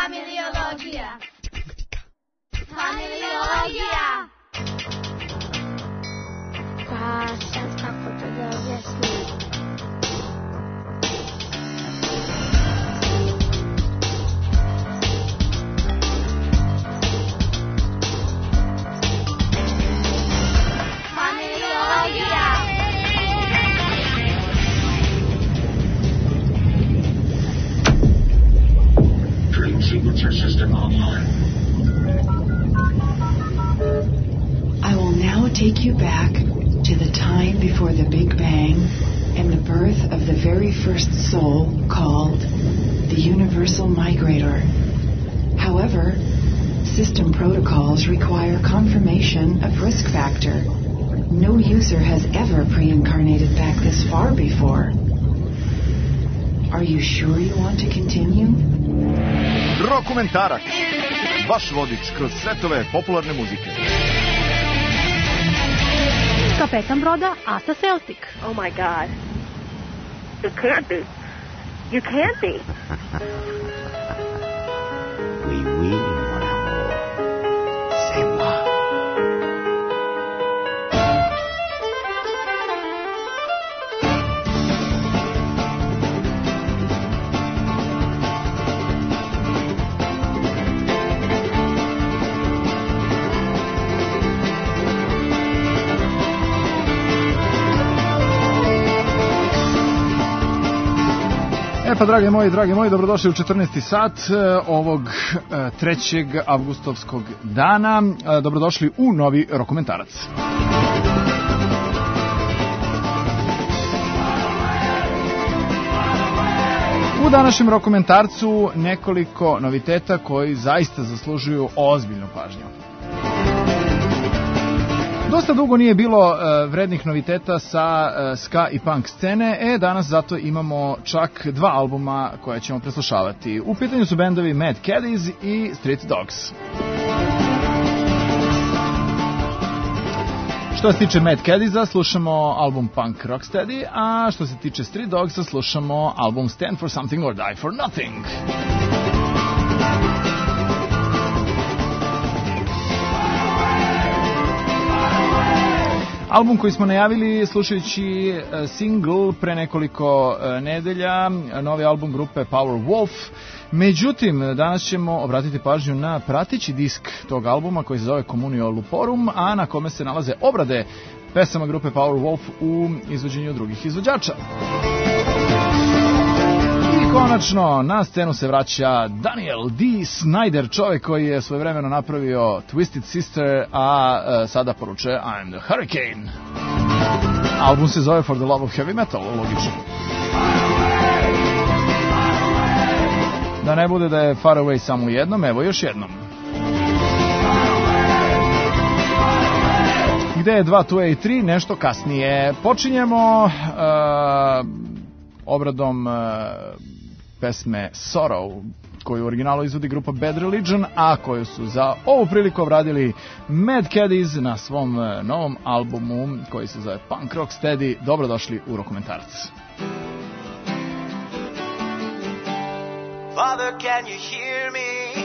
Familiologija. Familiologija. Pa sad kako to da objasnim? System online. I will now take you back to the time before the Big Bang and the birth of the very first soul called the Universal Migrator. However, system protocols require confirmation of risk factor. No user has ever pre-incarnated back this far before. Are you sure you want to continue? Rokumentarac, vaš vodič kroz svetove popularne muzike. Kapetan broda Asa Celtic. Oh my God. You can't be. You can't be. Oui, oui, mon amour. C'est moi. Pa, dragi moji, dobrodošli u 14. sat ovog 3. avgustovskog dana. Dobrodošli u novi Rokumentarac. U današnjem Rokumentarcu nekoliko noviteta koji zaista zaslužuju ozbiljnu pažnju. Dosta dugo nije bilo vrednih noviteta sa ska i punk scene, danas zato imamo čak 2 albuma koje ćemo preslušavati. U pitanju su bendovi Mad Caddies i Street Dogs. Što se tiče Mad Caddiesa, slušamo album Punk Rocksteady, a što se tiče Street Dogsa, slušamo album Stand for Something or Die for Nothing. Album koji smo najavili slušajući single pre nekoliko nedelja, novi album grupe Powerwolf. Međutim, danas ćemo obratiti pažnju na prateći disk tog albuma koji se zove Communio Luporum, a na kome se nalaze obrade pesama grupe Powerwolf u izvođenju drugih izvođača. I konačno, na scenu se vraća Daniel D. Snyder, čovjek koji je svojevremeno napravio Twisted Sister, a sada poručuje I'm the Hurricane. Album se zove For the Love of Heavy Metal, logično. Da ne bude da je Far Away samo jednom, evo još jednom. Gde je 2, tu je i 3, nešto kasnije. Počinjemo obradom pesme Sorrow, koju u originalu izvodi grupa Bad Religion, a koju su za ovu priliku obradili Mad Caddies na svom novom albumu koji se zove Punk Rocksteady. Dobrodošli u Rokumentarac. Father, can you hear me?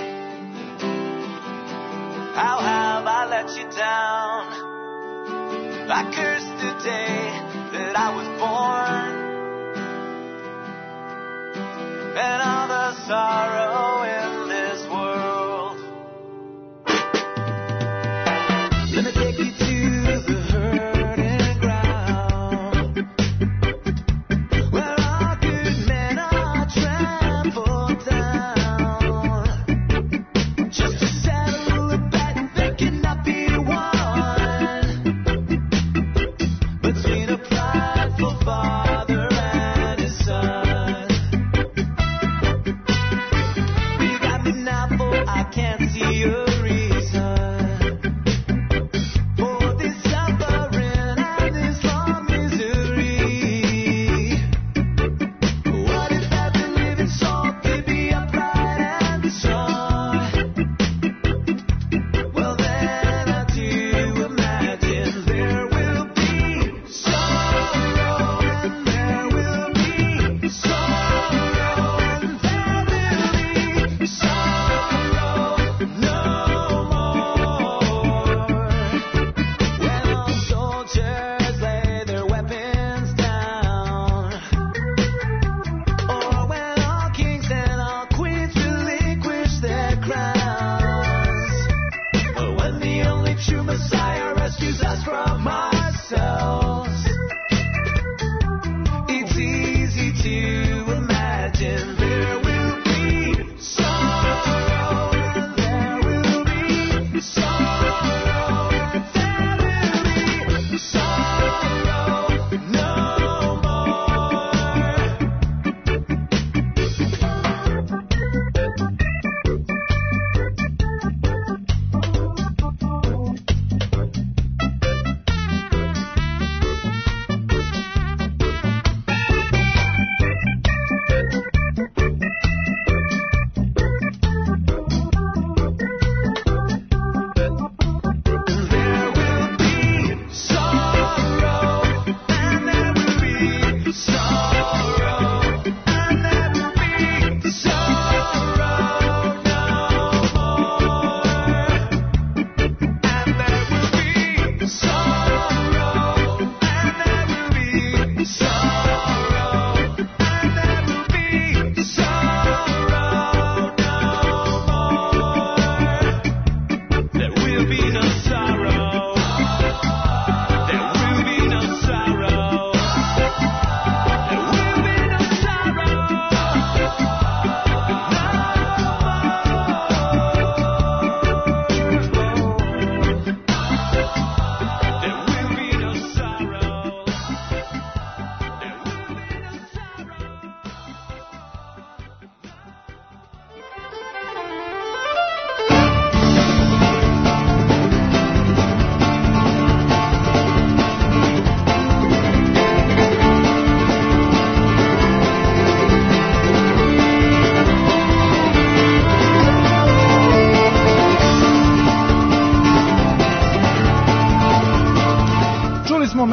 How have I let you down? I cursed the day that I was born, and all the sorrow in this world. Let me take you to the hurting ground, where all good men are trampled down, just to settle a bet that cannot be won, between a prideful father and his son.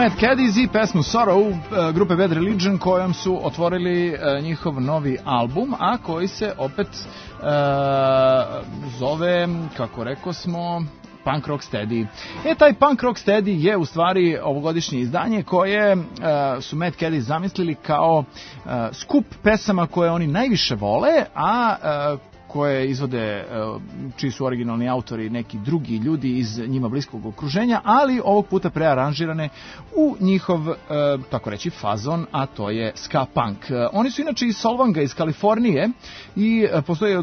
Mad Caddies i pesmu Sorrow grupe Bad Religion kojom su otvorili njihov novi album, a koji se opet zove, kako rekao smo, Punk Rock Steady. Taj Punk Rock Steady je u stvari ovogodišnje izdanje koje su Mad Caddies zamislili kao skup pesama koje oni najviše vole, a koje izvode, čiji su originalni autori neki drugi ljudi iz njima bliskog okruženja, ali ovog puta prearanžirane u njihov, tako reći, fazon, a to je ska punk. Oni su inače iz Solvanga, iz Kalifornije i postoje od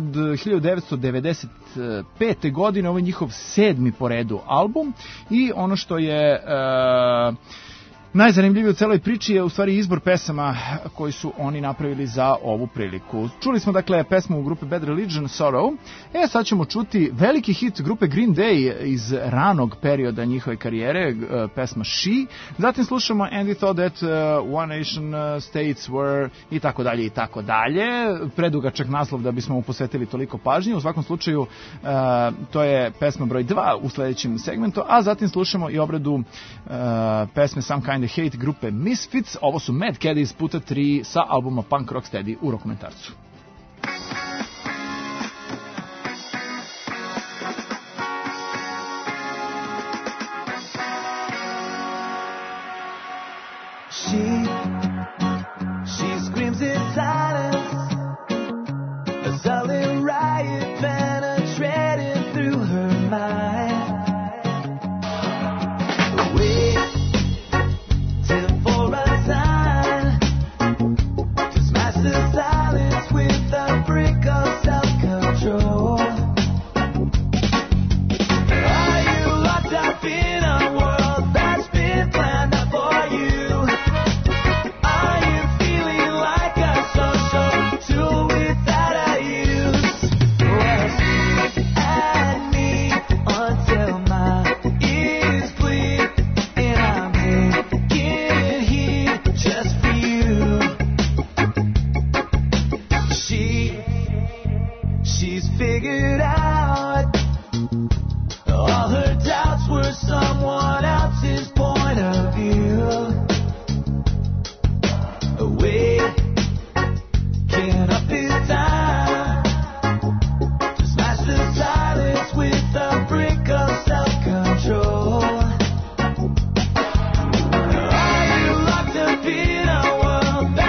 1995. godine, ovo je njihov 7. po redu album i ono što je najzanimljivije u celoj priči je u stvari izbor pesama koji su oni napravili za ovu priliku. Čuli smo dakle pesmu u grupe Bad Religion, Sorrow. Sad ćemo čuti veliki hit grupe Green Day iz ranog perioda njihove karijere, pesma She. Zatim slušamo Andy Thought That One Nation States Were i tako dalje i tako dalje. Predugačak naslov da bismo mu posvetili toliko pažnje. U svakom slučaju to je pesma broj 2 u sledećem segmentu, a zatim slušamo i obradu pesme Some Kind Hate grupe Misfits. Ovo su Mad Caddies puta 3 sa albuma Punk Rock Steady u Rokomentarcu. She screams in silence, a silent riot penetrating through her mind.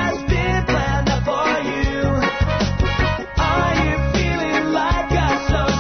So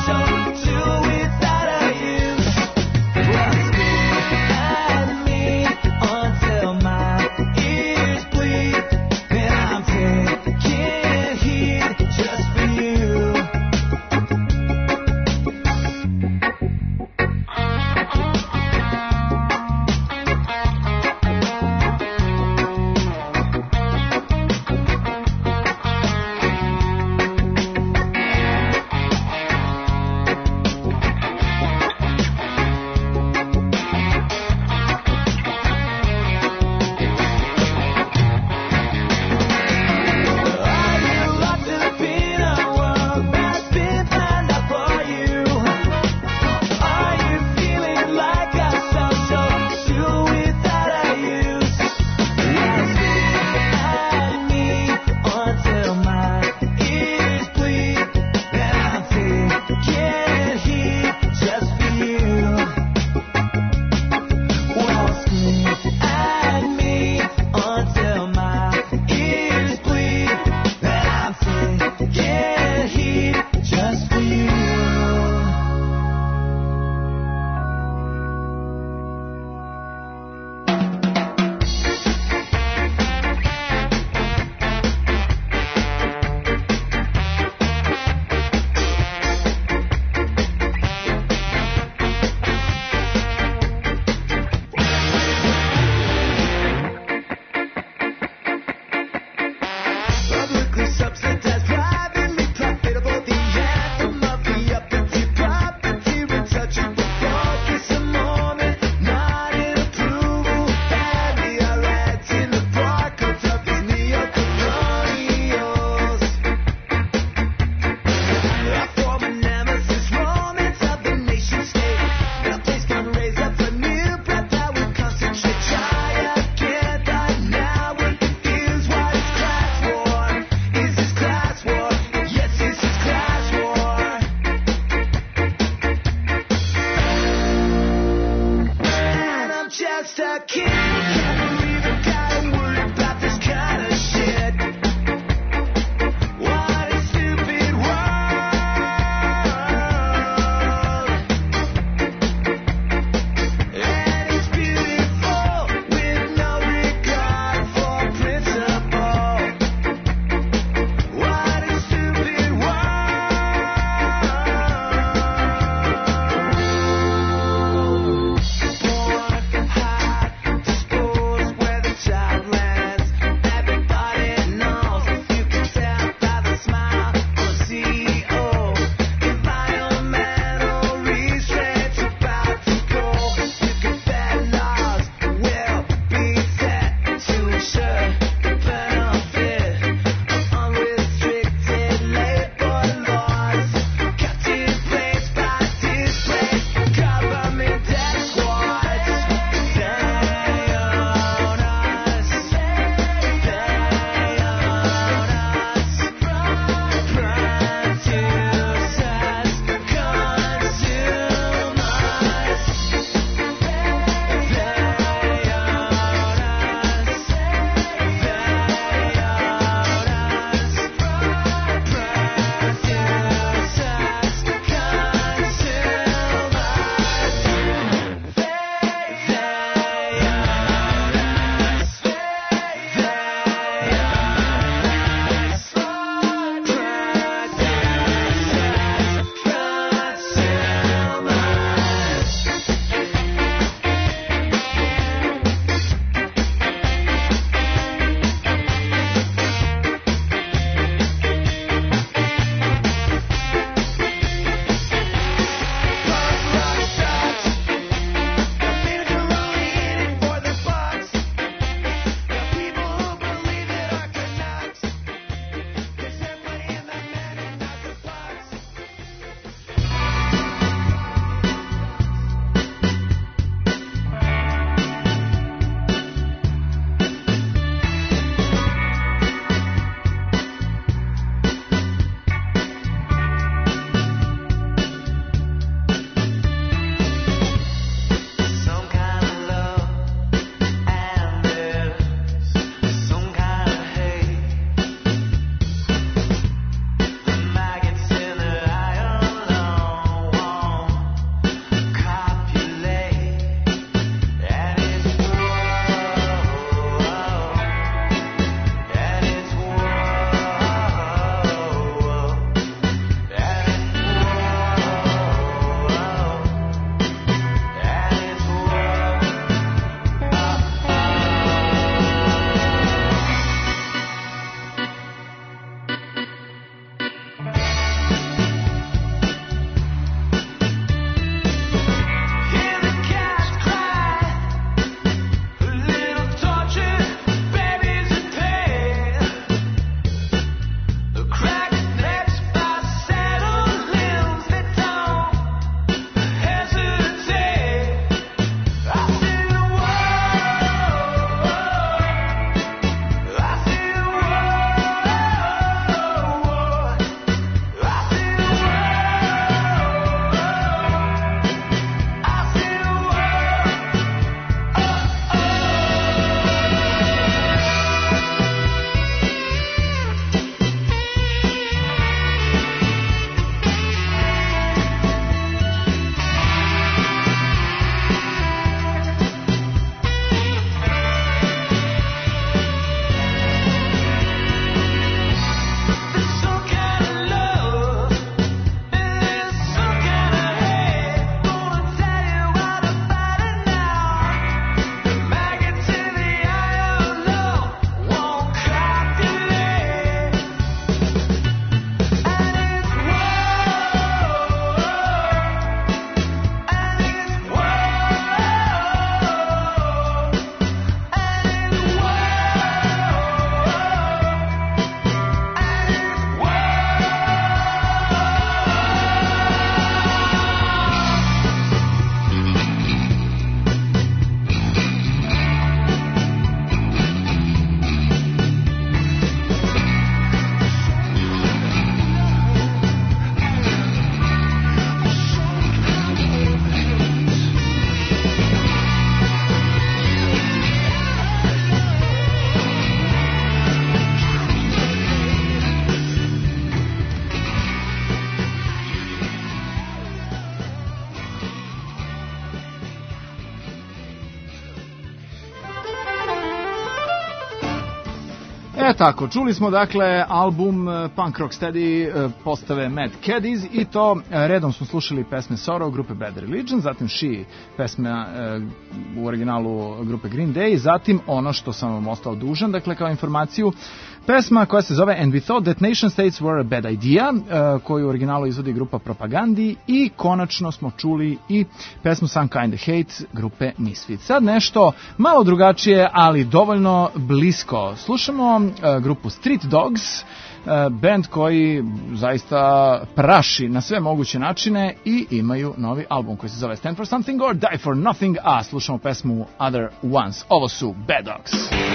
Tako, čuli smo dakle album Punk Rock Steady postave Mad Caddies i to redom smo slušali pesme Sorrow grupe Bad Religion, zatim She pesme u originalu grupe Green Day, zatim ono što sam vam ostao dužan, dakle kao informaciju, pesma koja se zove And We Thought That Nation States Were a Bad Idea, koju u originalu izvodi grupa Propagandi, i konačno smo čuli i pesmu Some Kind of Hate grupe Misfits. Sad nešto malo drugačije, ali dovoljno blisko. Slušamo grupu Street Dogs, band koji zaista praši na sve moguće načine i imaju novi album koji se zove Stand for Something or Die for Nothing, a slušamo pesmu Other Ones. Ovo su Bad Dogs.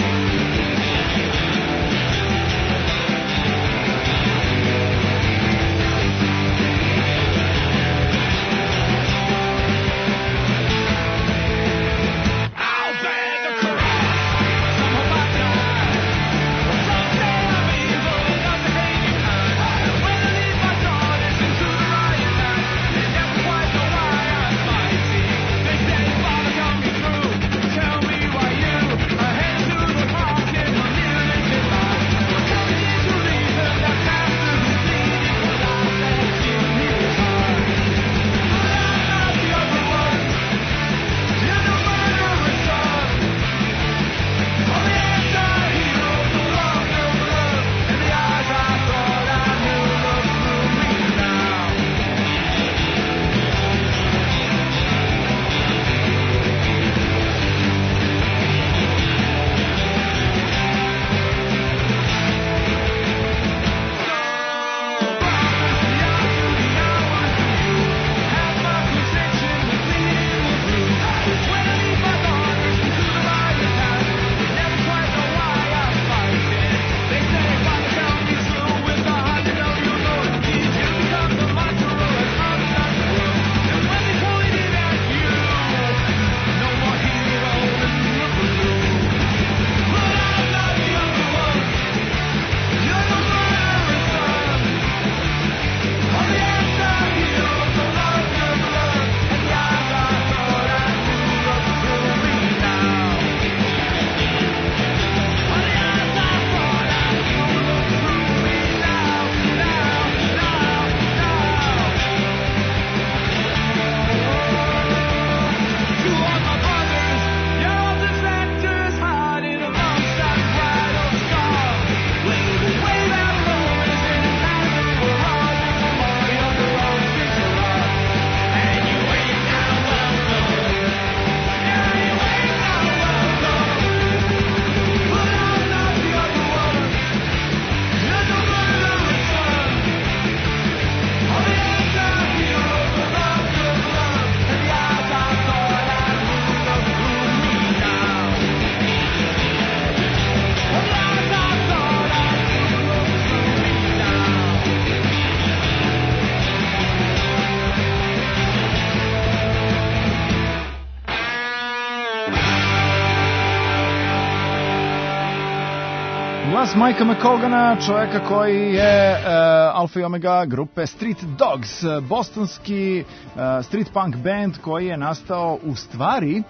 Glas Mikea McColgana, čoveka koji je alfa i omega grupe Street Dogs, bostonski street punk band koji je nastao u stvari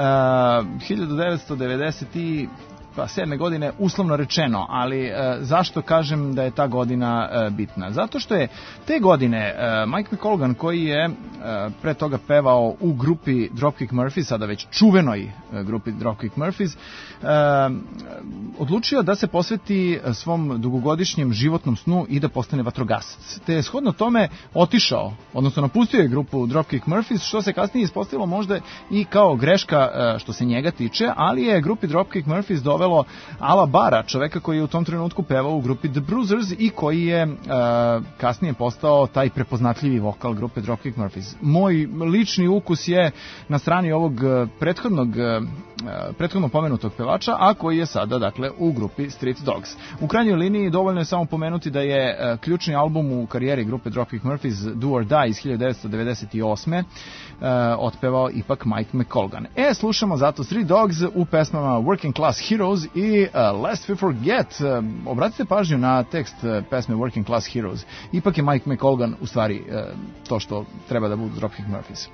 1997. godine, uslovno rečeno, ali zašto kažem da je ta godina bitna? Zato što je te godine Mike McColgan, koji je pre toga pevao u grupi Dropkick Murphys, sada već čuvenoj grupi Dropkick Murphys, odlučio da se posveti svom dugogodišnjem životnom snu i da postane vatrogasac. Te je shodno tome otišao, odnosno napustio je grupu Dropkick Murphys, što se kasnije ispostavilo možda i kao greška što se njega tiče, ali je grupi Dropkick Murphys dovelo Ala Bara, čoveka koji je u tom trenutku pevao u grupi The Bruisers i koji je kasnije postao taj prepoznatljivi vokal grupe Dropkick Murphys. Moj lični ukus je na strani ovog prethodno pomenutog pevača, a koji je sada dakle u grupi Street Dogs. U krajnjoj liniji dovoljno je samo pomenuti da je ključni album u karijeri grupe Dropkick Murphys Do or Die iz 1998. Otpevao ipak Mike McColgan. Slušamo zato Street Dogs u pesmama Working Class Heroes i Lest We Forget. Obratite pažnju na tekst pesme Working Class Heroes. Ipak je Mike McColgan u stvari to što treba da budu Dropkick Murphys.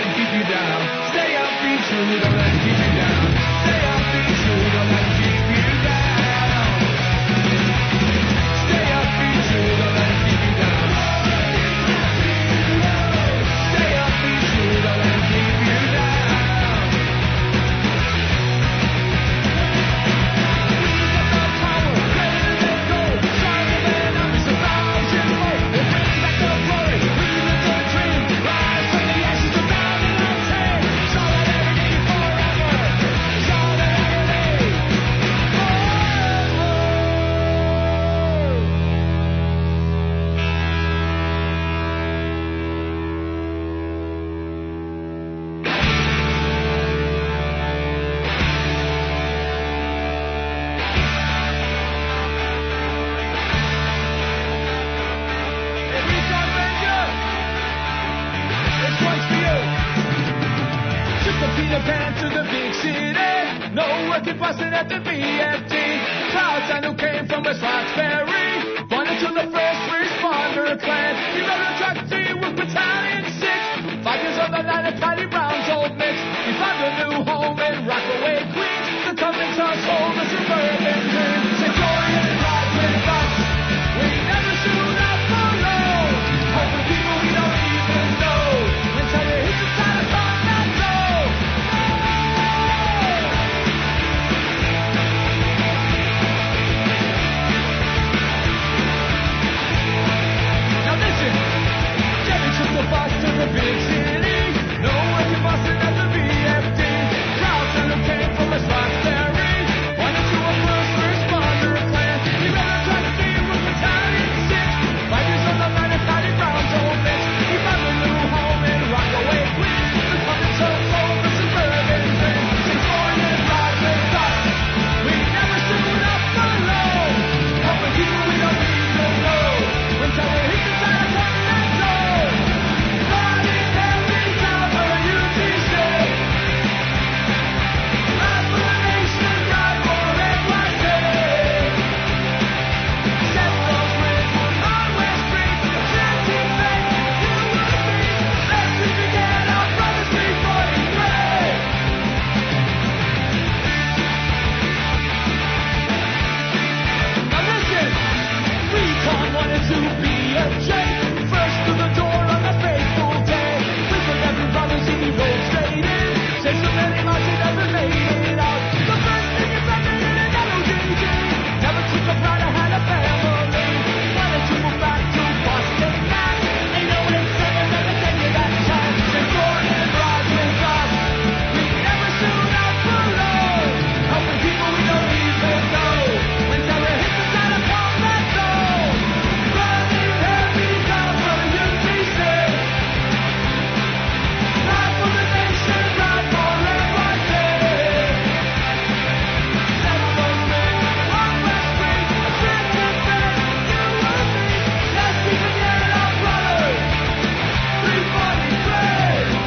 them keep you down. Stay up, be true, don't let them keep you down. Stay up, be true, don't let them keep you down. Stay up, be true, don't let them keep you down. Stay up, be true, don't let them keep you down. Peter Pan to the big city. No working busting at the BFT. Clouds and who came from West Roxbury. Born into the first responder clan. You know the truck team with Battalion 6. 5 years on the line at Patty Brown's old mix. We found a new home in Rockaway, Queens. The coming town's home, the suburban dream. Say join and ride with us. We never shoot up alone. Hoping people we don't even know. Until you hit the side of on that road. Now listen, Jimmy took the bus to the big city. No working busting at the BFD. Crowds and who came from West Roxbury. Wanted to a first responder clan. He ran a truck team with Battalion 6. 5 years on the line at Patty Brown's old mix. He found a new home in Rockaway, Queens. The coming tough home, the suburban dream. Say join and ride with us. We never stood up alone. Helping people we don't even know. Until we hit the side of one that road. Riding every time for a UTC. Ride for the nation, ride for NYC. Set those winds on West Street. Shanty Bay, you and me. Let's not forget our brothers 343. Now listen, Recon wanted to be a J. First to the door on a fateful day. With 11 brothers he rolled straight in. Said so many miles he never made it out. The first thing he found in an LOGG. Never took a bride, I had a family. Wanted to move back to Boston, Mass. Ain't no way saying that I gave you that chance. Said join and ride with us. We never stood up alone. Helping people we don't even know. Until we hit the side of one that road. Running heavy down for UTC. Ride for the nation, ride for NYC. Set those winds on West Street. Shanty Bay, you and me. Let's keep forgetting our brothers. 343.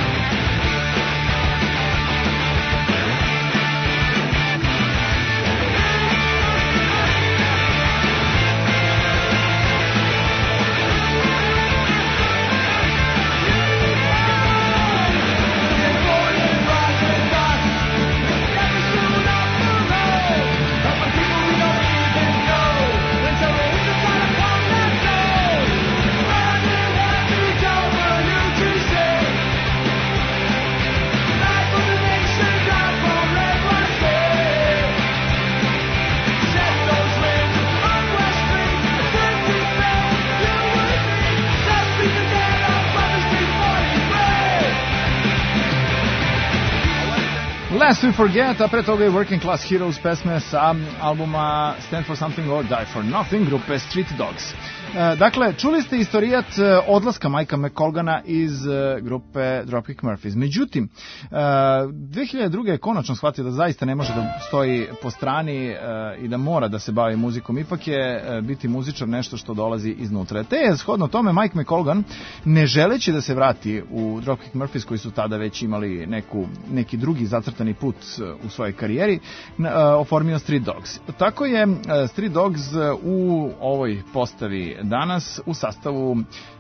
Lest We Forget, a pre toga je Working Class Heroes, pesme sa albuma Stand For Something or Die For Nothing grupe Street Dogs. Dakle, čuli ste istorijat odlaska Majka McColgana iz grupe Dropkick Murphys. Međutim, 2002. je konačno shvatio da zaista ne može da stoji po strani i da mora da se bavi muzikom. Ipak je biti muzičar nešto što dolazi iznutra. Te je shodno tome Mike McColgan, ne želeći da se vrati u Dropkick Murphys, koji su tada već imali neki drugi zacrtani put u svojoj karijeri, oformio Street Dogs. Tako je Street Dogs u ovoj postavi danas u sastavu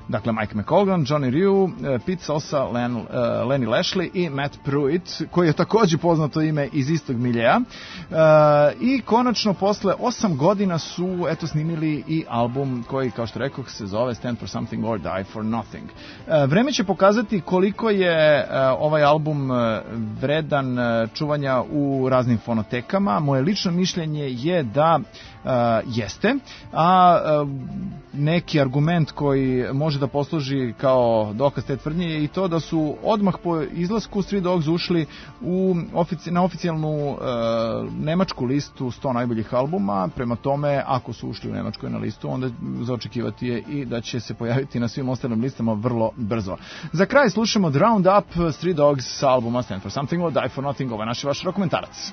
Dakle, Mike McColgan, Johnny Ryu, Pete Sosa, Lenny Lashley i Matt Pruitt, koji je također poznato ime iz istog miljeja. I konačno, posle 8 godina su snimili i album koji, kao što rekoh, se zove Stand for Something or Die for Nothing. Vreme će pokazati koliko je ovaj album vredan čuvanja u raznim fonotekama. Moje lično mišljenje je da jeste, a neki argument koji može da posluži kao dokaz te tvrdnje je i to da su odmah po izlasku Street Dogs ušli na oficijalnu nemačku listu 100 najboljih albuma. Prema tome, ako su ušli u nemačkoj na listu, onda za očekivati je i da će se pojaviti na svim ostalim listama vrlo brzo. Za kraj slušamo The Roundup, Street Dogs sa albuma Stand for Something or Die for Nothing. Ovo je naš i vaš dokumentarac.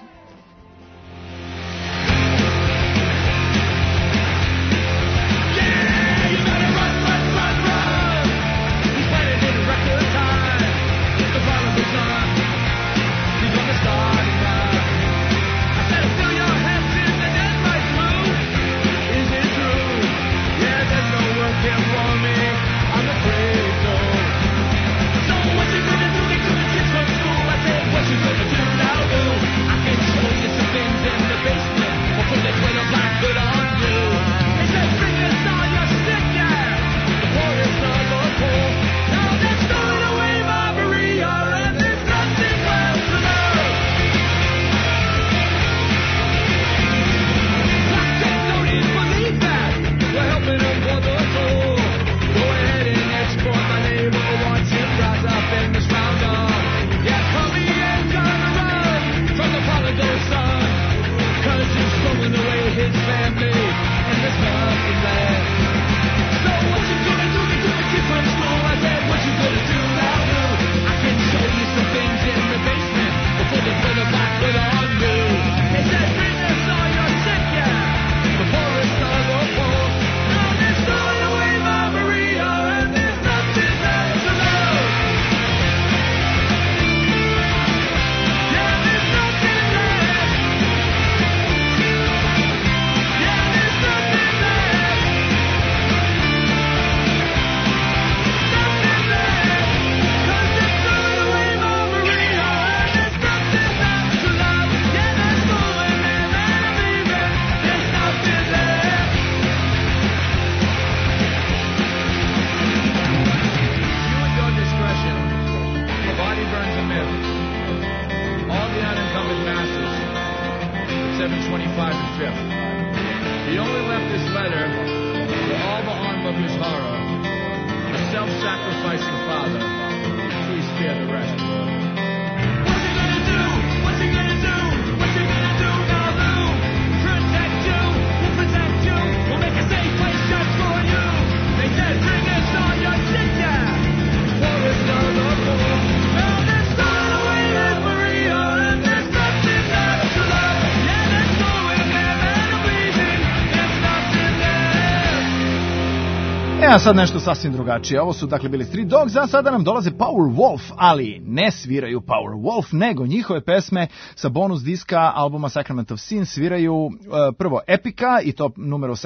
A sad nešto sasvim drugačije. Ovo su dakle bili Street Dogs, a sada nam dolaze Powerwolf, ali ne sviraju Powerwolf, nego njihove pesme sa bonus diska albuma Sacrament of Sin sviraju prvo Epica i to numero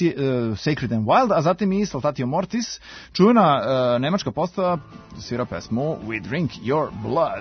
Sacred and Wild, a zatim i Saltatio Mortis, čujena nemačka postava svira pesmu We Drink Your Blood.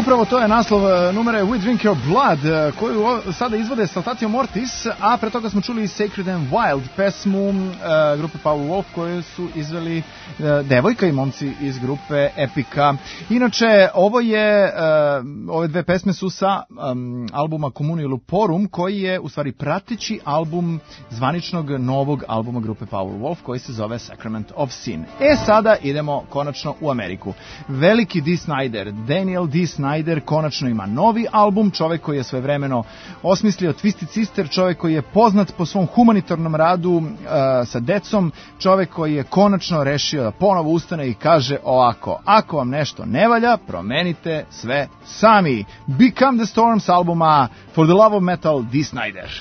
Upravo to je naslov numere We Drink Your Blood, koju sada izvode Saltatio Mortis, a pre toga smo čuli Sacred and Wild, pesmu grupe Powerwolf koju su izveli devojka i momci iz grupe Epica. Inače, ove dve pesme su sa albuma Communio Luporum, koji je u stvari prateći album zvaničnog novog albuma grupe Powerwolf, koji se zove Sacrament of Sin. Sada idemo konačno u Ameriku. Veliki Dee Snider, Daniel Dee Snider, konačno ima novi album, čovek koji je svojevremeno osmislio Twisted Sister, čovek koji je poznat po svom humanitarnom radu sa decom, čovek koji je konačno rešio da ponovo ustane i kaže ovako: ako vam nešto ne valja, promenite sve sami. Become the Storm s albuma For the Love of Metal, Dee Snider.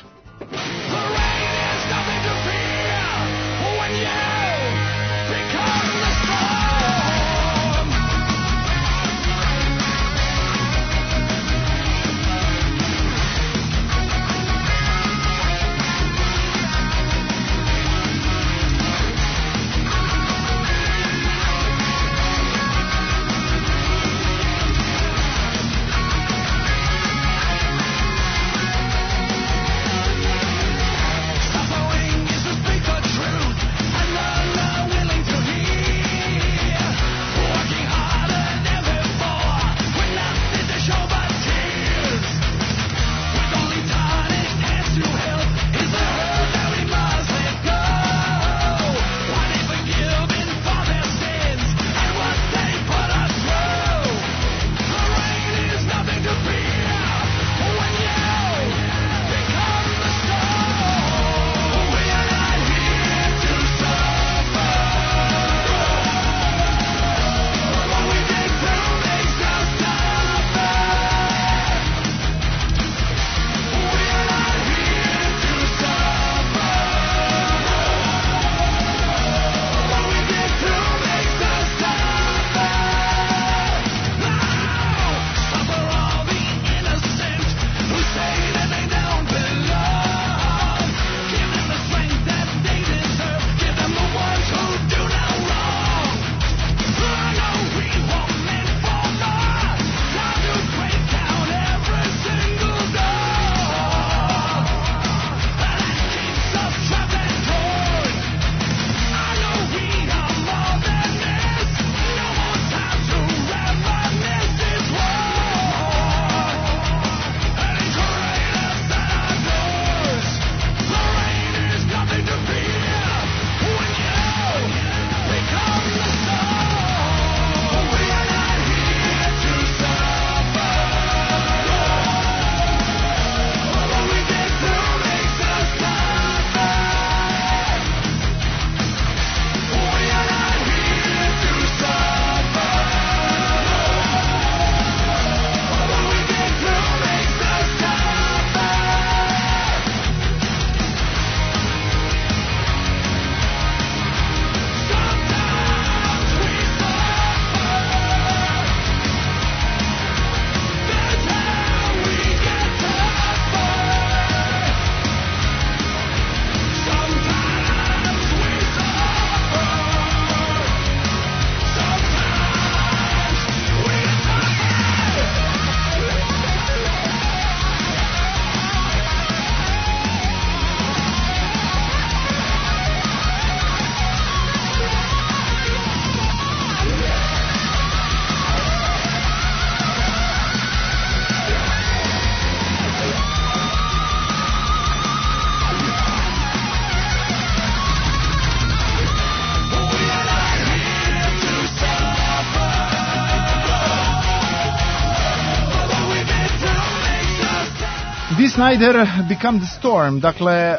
Dee Snider, Become the Storm. Dakle,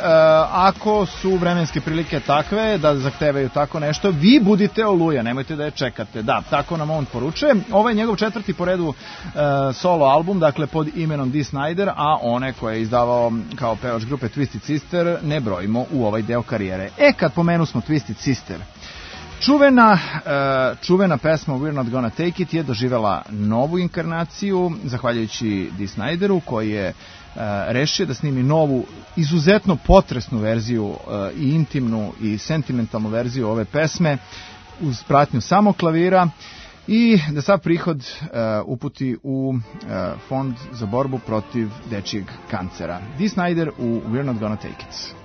ako su vremenske prilike takve da zahtevaju tako nešto, vi budite oluja, nemojte da je čekate. Da, tako nam on poručuje. Ovo je njegov četvrti po redu solo album, dakle pod imenom Dee Snider, a one koje je izdavao kao pevač grupe Twisted Sister ne brojimo u ovaj deo karijere. Kad pomenu smo Twisted Sister, čuvena pesma We're Not Gonna Take It je doživela novu inkarnaciju zahvaljujući Dee Snideru, koji je rešio da snimi novu, izuzetno potresnu verziju i intimnu i sentimentalnu verziju ove pesme uz pratnju samo klavira. i da sav prihod uputi u fond za borbu protiv dečijeg kancera. Dee Snider u We're Not Gonna Take It.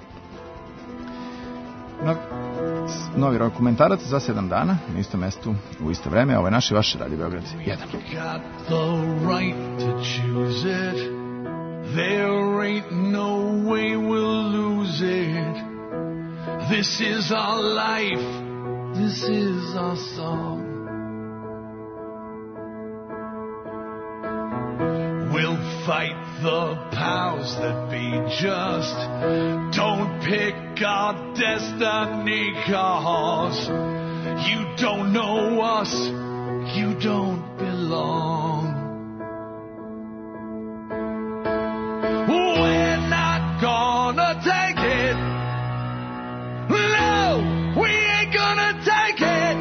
Novi dokumentarac za 7 dana na istom mestu u isto vreme. Ovo je naš i vaš Radio Beograd 1. Got the right to choose it. There ain't no way we'll lose it. This is our life. This is our song. We'll fight the powers that be just. Don't pick our destiny, 'cause you don't know us. You don't belong. We're not gonna take it. No, we ain't gonna take it.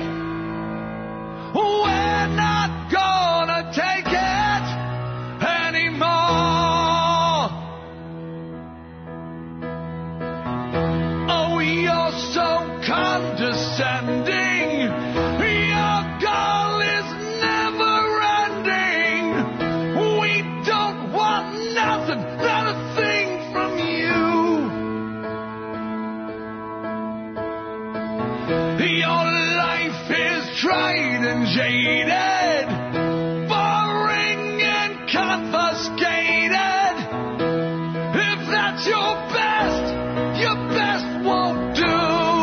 We're not gonna take it anymore. Oh, you're so condescending. Your goal is never ending. We don't want nothing, not a thing from you. Your life is tried and jaded, boring and confiscated. If that's your best won't do.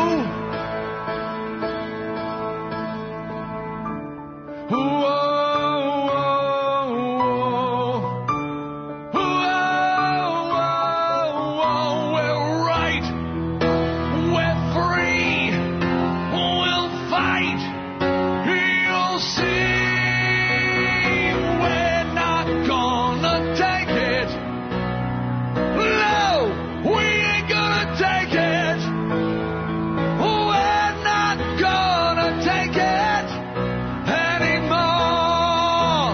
We're right, we're free, we'll fight. You'll see, we're not gonna take it. No, we ain't gonna take it. We're not gonna take it anymore.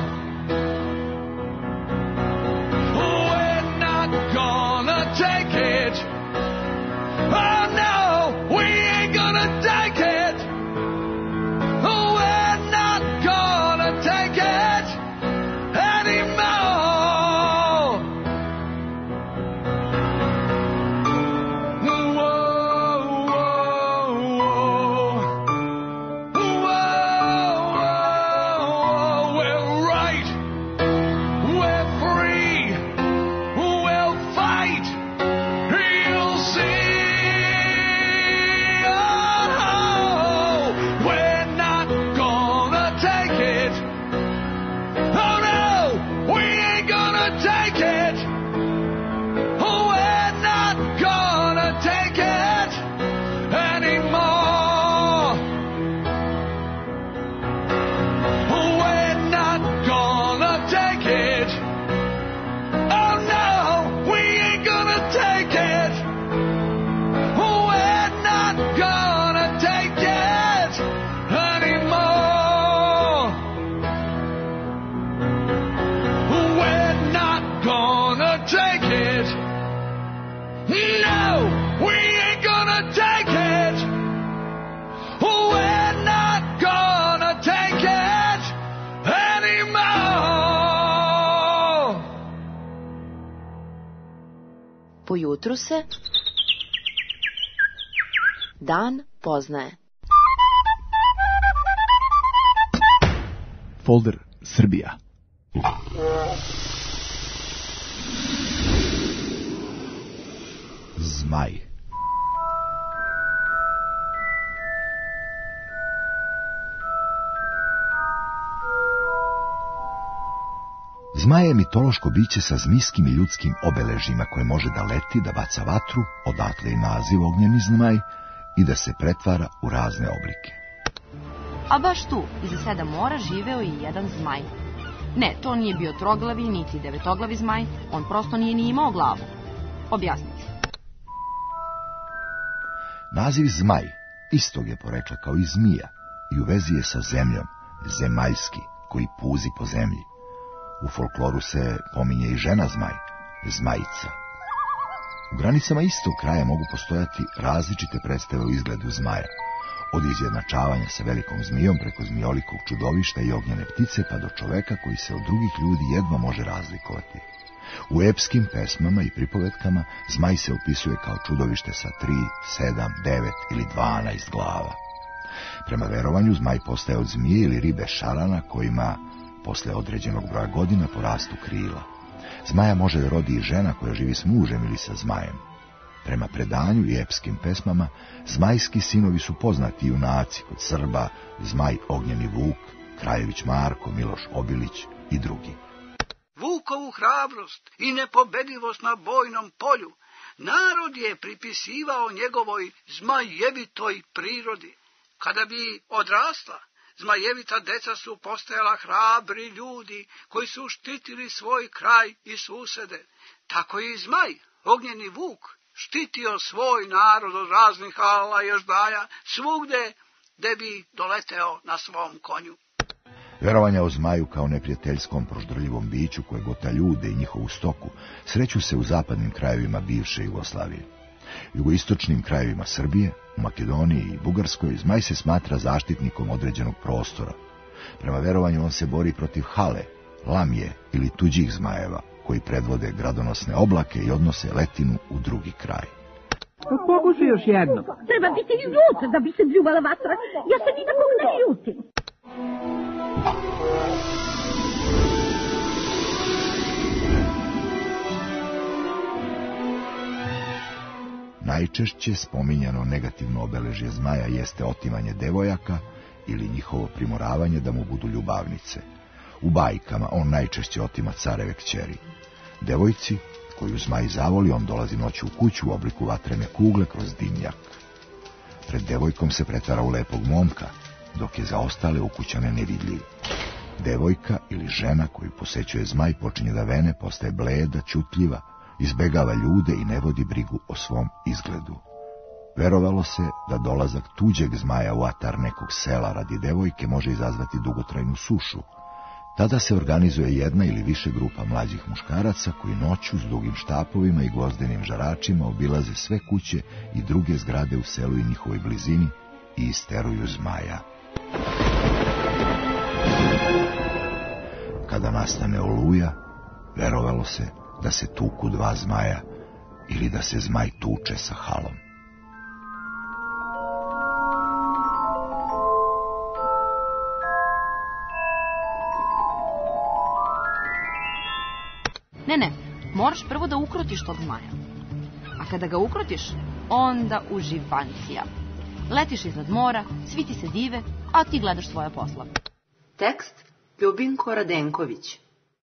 We're not gonna take it. Oh no, we ain't gonna take it. We're not gonna take it anymore. Whoa, whoa, whoa. We're right, we're free, we'll fight. You'll see. Oh, we're not gonna take it. Oh no, we ain't gonna take it. We're not gonna take it anymore. We're not gonna take it. Oh no, we ain't gonna take it. We're not gonna take it anymore. We're not gonna take it. No, we ain't gonna take it. We're not gonna take it anymore. Pojutru se dan poznaje. Folder Srbija. Zmaj. Zmaj je mitološko biće sa zmijskim i ljudskim obeležjima koje može da leti, da baca vatru, odatle i naziv ognjeni zmaj, i da se pretvara u razne oblike. A baš tu, iza 7 mora, živeo je jedan zmaj. Ne, to nije bio troglavi, niti devetoglavi zmaj, on prosto nije ni imao glavu. Objasniti. Naziv zmaj istog je porekla kao i zmija i u vezi je sa zemljom, zemaljski, koji puzi po zemlji. U folkloru se pominje i žena zmaj, zmajica. U granicama istog kraja mogu postojati različite predstave u izgledu zmaja. Od izjednačavanja sa velikom zmijom preko zmijolikog čudovišta i ognjene ptice pa do čoveka koji se od drugih ljudi jedva može razlikovati. U epskim pesmama i pripovetkama zmaj se opisuje kao čudovište sa 3, 7, 9 ili 12 glava. Prema verovanju zmaj postaje od zmije ili ribe šarana kojima posle određenog broja godina porastu krila. Zmaja može da rodi i žena koja živi s mužem ili sa zmajem. Prema predanju i epskim pesmama, zmajski sinovi su poznati junaci kod Srba, zmaj Ognjeni Vuk, Krajević Marko, Miloš Obilić i drugi. Vukovu hrabrost i nepobedivost na bojnom polju narod je pripisivao njegovoj zmajevitoj prirodi. Kada bi odrasla, zmajevita deca su postajala hrabri ljudi koji su štitili svoj kraj i susede. Tako i zmaj, Ognjeni Vuk, štitio svoj narod od raznih ala i oždaja svugde gde bi doleteo na svom konju. Verovanja o zmaju kao neprijateljskom proždrljivom biću koje gota ljude i njihovu stoku sreću se u zapadnim krajevima bivše Jugoslavije. Jugoistočnim krajevima Srbije, u Makedoniji i Bugarskoj zmaj se smatra zaštitnikom određenog prostora. Prema verovanju on se bori protiv hale, lamije ili tuđih zmajeva koji predvode gradonosne oblake i odnose letinu u drugi kraj. Pokušaj još jednom. Treba biti ljut da bi se bljuvala vatra. Ja se nikakvog ne ljutim. Najčešće spominjano negativno obeležje zmaja jeste otimanje devojaka ili njihovo primoravanje da mu budu ljubavnice. U bajkama on najčešće otima careve kćeri. Devojci, koju zmaj zavoli, on dolazi noću u kuću u obliku vatrene kugle kroz dimnjak. Pred devojkom se pretvara u lepog momka, dok je za ostale ukućane nevidljiv. Devojka ili žena koju posećuje zmaj počinje da vene, postaje bleda, ćutljiva, izbegava ljude i ne vodi brigu o svom izgledu. Verovalo se da dolazak tuđeg zmaja u atar nekog sela radi devojke može izazvati dugotrajnu sušu. Tada se organizuje jedna ili više grupa mlađih muškaraca koji noću s dugim štapovima i gvozdenim žaračima obilaze sve kuće i druge zgrade u selu i njihovoj blizini i isteruju zmaja. Kada nastane oluja, verovalo se da se tuku dva zmaja ili da se zmaj tuče sa halom. Ne, moraš prvo da ukrotiš tog zmaja. A kada ga ukrotiš, onda uživancija. Letiš iznad mora, svi ti se dive, a ti gledaš svoja posla. Tekst Ljubinko Radenković.